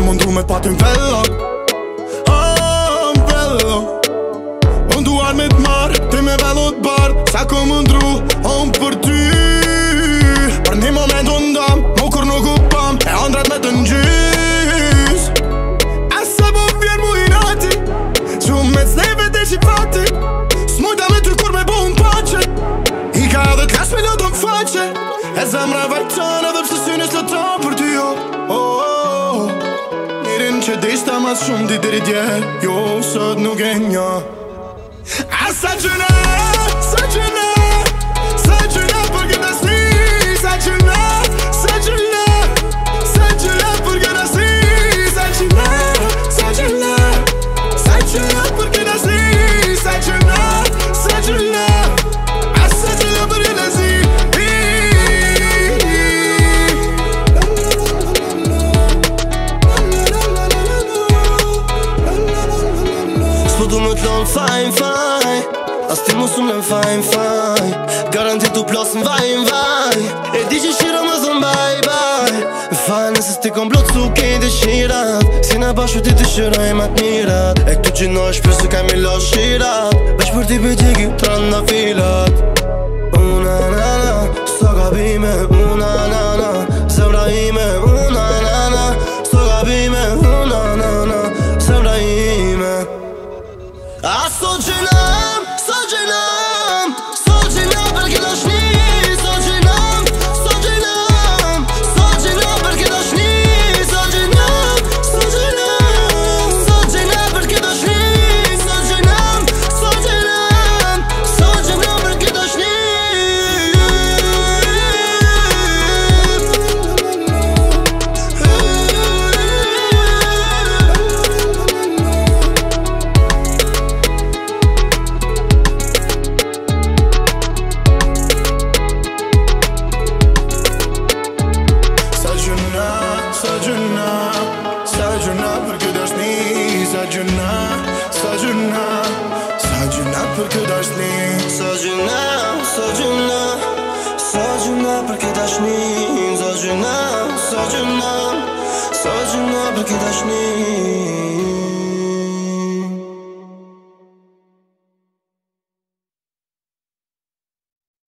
më ndru me t'paty m'vello m'vello Unë duar me t'marr, ti me vello t'bar Sa ko më ndru, për ty Për një moment unë dam, mu kur nuk u pam E andrat me të njys Asa po vjen mu i nati Që me t'sneve të qifati S'mujta me ty kur me bu në pache I ka edhe t'lash me lëdo m'faqe E zemra vajton edhe pse synes të ton për ty jo Nirin që dishta mas shumë di diri dje Jo, sot nuk e njo Sa gjëna, sa gjëna Sa gjëna për këtë asni Sa gjëna, sa gjëna Sa gjëna për këtë asni Sa gjëna, sa gjëna Sa gjëna për këtë asni Sa gjëna, sa gjëna Sa gjëna për këtë asni S'po du më t'lon fajn fajn As ti mos unë fajn fajn Garanti t'u plos m'vaj E di që shira më thëm bye bye Fajn nëse s'ti kom blotsu kej dëshirat Si na bashu ti dëshiroj ma t'mirat E këtu gjino është për se kam i lo shirat Vesh për ti për gjegi t'randa filat Una na na Sto gabime Una na na Zemra ime Una na na Sto gabime Una na na Zemra ime A sot gjenam, sot gjenam Sot gjenam për këtë shni Sot gjenam, sot gjenam Sot gjenam për këtë shni Sot gjenam, sot gjenam Sot gjenam për këtë shni Sot gjenam, sot gjenam Sot gjenam për këtë shni Sa gjëna për këtë asni Sa gjëna, sa gjëna Sa gjëna për këtë asni Sa gjëna, sa gjëna Sa gjëna për këtë ashni Sa gjëna, sa gjëna Sa gjëna për këtë ashni